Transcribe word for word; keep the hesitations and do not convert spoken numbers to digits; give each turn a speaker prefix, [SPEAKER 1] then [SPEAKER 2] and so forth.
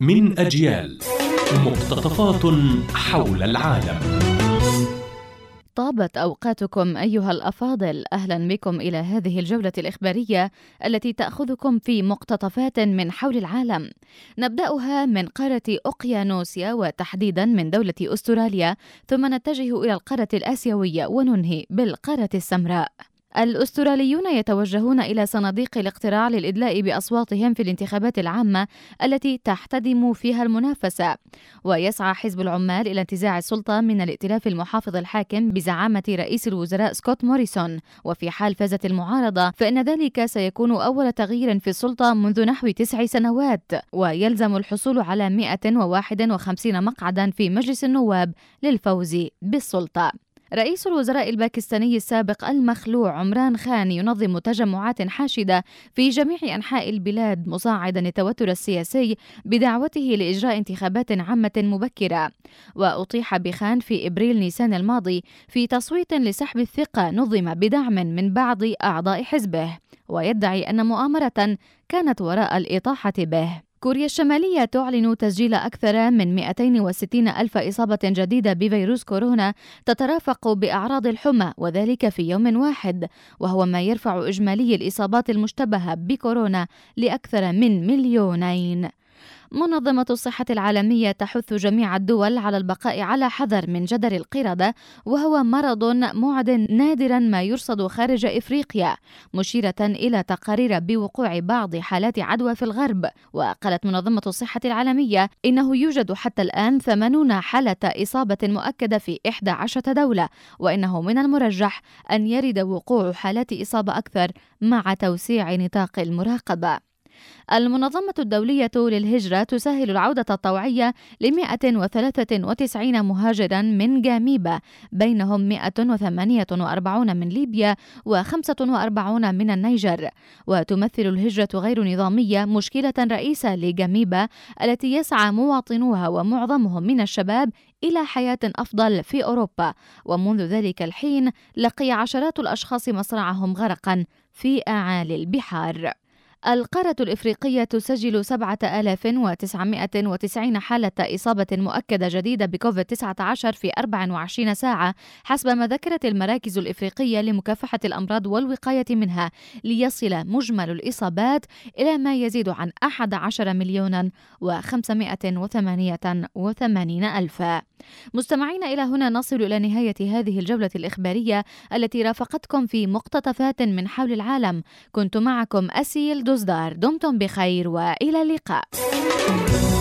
[SPEAKER 1] من أجيال، مقتطفات حول العالم.
[SPEAKER 2] طابت أوقاتكم أيها الأفاضل، أهلا بكم إلى هذه الجولة الإخبارية التي تأخذكم في مقتطفات من حول العالم. نبدأها من قارة أوقيانوسيا وتحديدا من دولة أستراليا، ثم نتجه إلى القارة الآسيوية وننهي بالقارة السمراء. الأستراليون يتوجهون إلى صناديق الاقتراع للإدلاء بأصواتهم في الانتخابات العامة التي تحتدم فيها المنافسة، ويسعى حزب العمال إلى انتزاع السلطة من الائتلاف المحافظ الحاكم بزعامة رئيس الوزراء سكوت موريسون، وفي حال فازت المعارضة فإن ذلك سيكون أول تغيير في السلطة منذ نحو تسع سنوات، ويلزم الحصول على مئة وواحد وخمسين مقعدا في مجلس النواب للفوز بالسلطة. رئيس الوزراء الباكستاني السابق المخلوع عمران خان ينظم تجمعات حاشدة في جميع أنحاء البلاد، مصاعدا التوتر السياسي بدعوته لإجراء انتخابات عامة مبكرة. وأطيح بخان في إبريل نيسان الماضي في تصويت لسحب الثقة نظم بدعم من بعض أعضاء حزبه، ويدعي أن مؤامرة كانت وراء الإطاحة به. كوريا الشمالية تعلن تسجيل أكثر من مئتين وستين ألف إصابة جديدة بفيروس كورونا تترافق بأعراض الحمى، وذلك في يوم واحد، وهو ما يرفع إجمالي الإصابات المشتبهة بكورونا لأكثر من مليونين. منظمة الصحة العالمية تحث جميع الدول على البقاء على حذر من جدر القردة، وهو مرض معد نادرا ما يرصد خارج إفريقيا، مشيرة إلى تقارير بوقوع بعض حالات عدوى في الغرب. وقالت منظمة الصحة العالمية إنه يوجد حتى الآن ثمانين حالة إصابة مؤكدة في إحدى عشرة دولة، وإنه من المرجح أن يرد وقوع حالات إصابة أكثر مع توسيع نطاق المراقبة. المنظمة الدولية للهجرة تسهل العودة الطوعية ل مئة وثلاثة وتسعين مهاجرا من جاميبا، بينهم مئة وثمانية وأربعين من ليبيا وخمسة وأربعين من النيجر. وتمثل الهجرة غير نظامية مشكلة رئيسة لجاميبا التي يسعى مواطنوها ومعظمهم من الشباب إلى حياة أفضل في أوروبا، ومنذ ذلك الحين لقي عشرات الأشخاص مصرعهم غرقا في أعالي البحار. القارة الإفريقية تسجل سبعة آلاف وتسعمئة وتسعين حالة إصابة مؤكدة جديدة بكوفيد تسعة عشر في أربع وعشرين ساعة حسب ما ذكرت المراكز الإفريقية لمكافحة الأمراض والوقاية منها، ليصل مجمل الإصابات إلى ما يزيد عن أحد عشر مليونا وخمسمئة وثمانية وثمانين ألفا. مستمعين، إلى هنا نصل إلى نهاية هذه الجولة الإخبارية التي رافقتكم في مقتطفات من حول العالم. كنت معكم أسيل دزدار، دمتم بخير وإلى اللقاء.